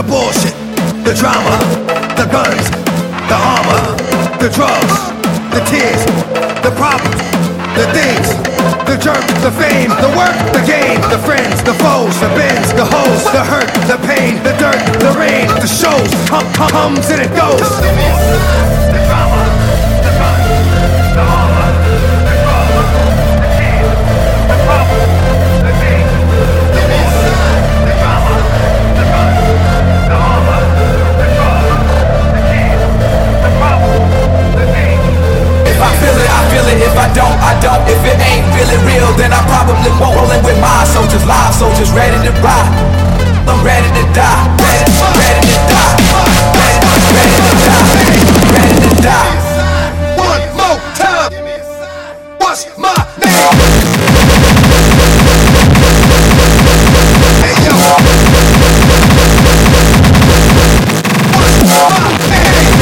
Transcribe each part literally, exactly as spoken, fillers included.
the bullshit, the drama, the guns, the armor, the drugs, the tears, the problems, the things, the jerk, the fame, the work, the game, the friends, the foes, the bends, the hoes, the hurt, the pain, the dirt, the rain, the shows, hum, hum, hums and it goes. The drama, the guns, the armor, the drugs, the tears, the problems, the things, the wars, the drama, the guns, the armor, the drugs, the tears, the problems, the things. If I feel it, I feel it. If I don't, I don't. If it ain't really real, then I probably won't. Rolling with my soldiers, live soldiers, ready to ride. I'm ready to die, ready, ready to die, ready, ready to die, ready to die. One more time. What's my name? Hey yo. What's my name?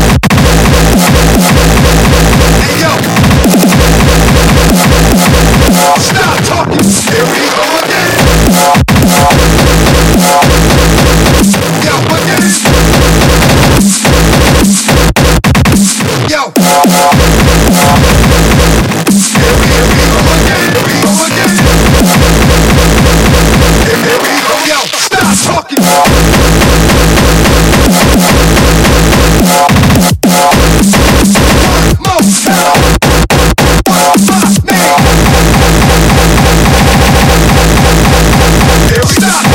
Hey yo. Stop talking. Here we go again. Yo, again. Yo. Here we, here we go again. Here we go again. Here, here we go. Yo, stop talking. One more time. What's my name? Here we stop.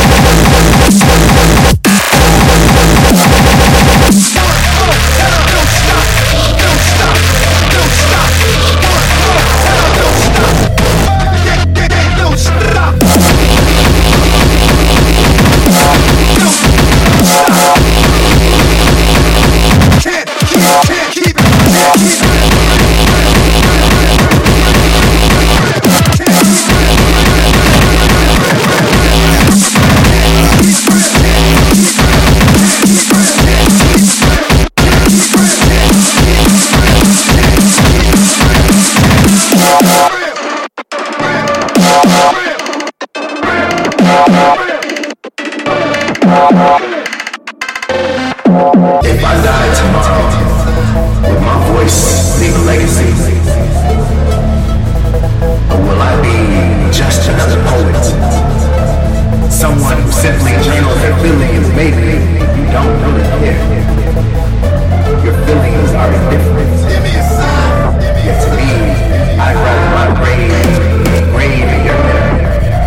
If I die tomorrow, will my voice leave a legacy? Or will I be just another poet? Someone who simply journals their feelings, maybe you don't really care. Your feelings are indifferent. Yet to me, I write my grave, grave in your memory.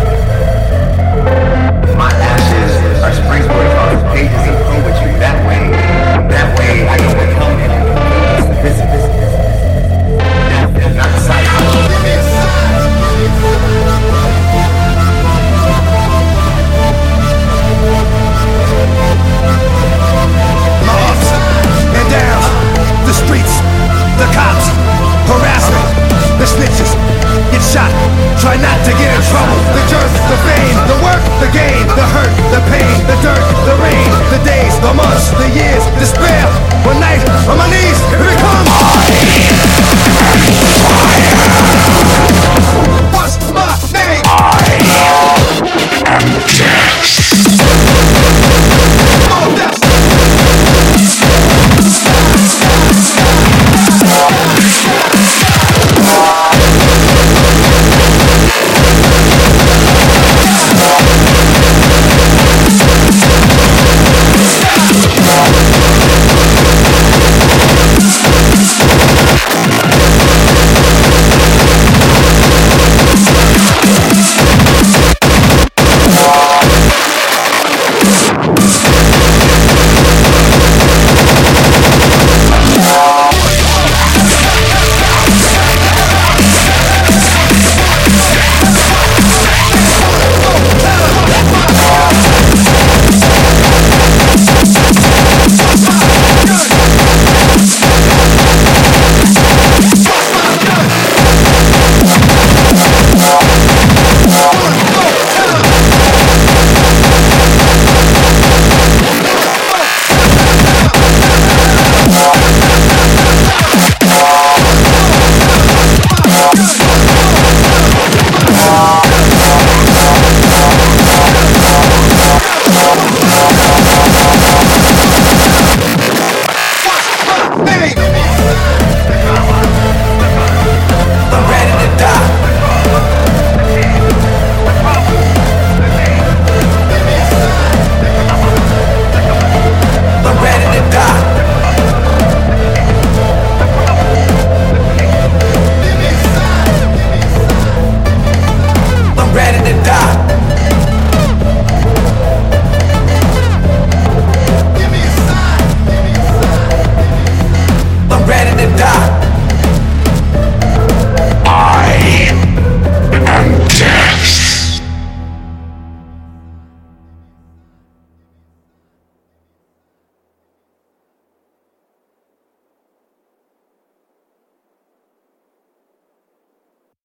My ashes are sprinkled on the pages of poetry. That way, that way I can become him. This is death, not sight. My ups and downs, the streets, the cops, harassment, the snitches, get shot, try not to get in trouble. The jerk, the fame, the work, the game, the hurt, the pain, the dirt, the rain, the days, the months, the years, despair. One night on my knees, here it comes. What's my name? I am death. Oh, death. Yeah.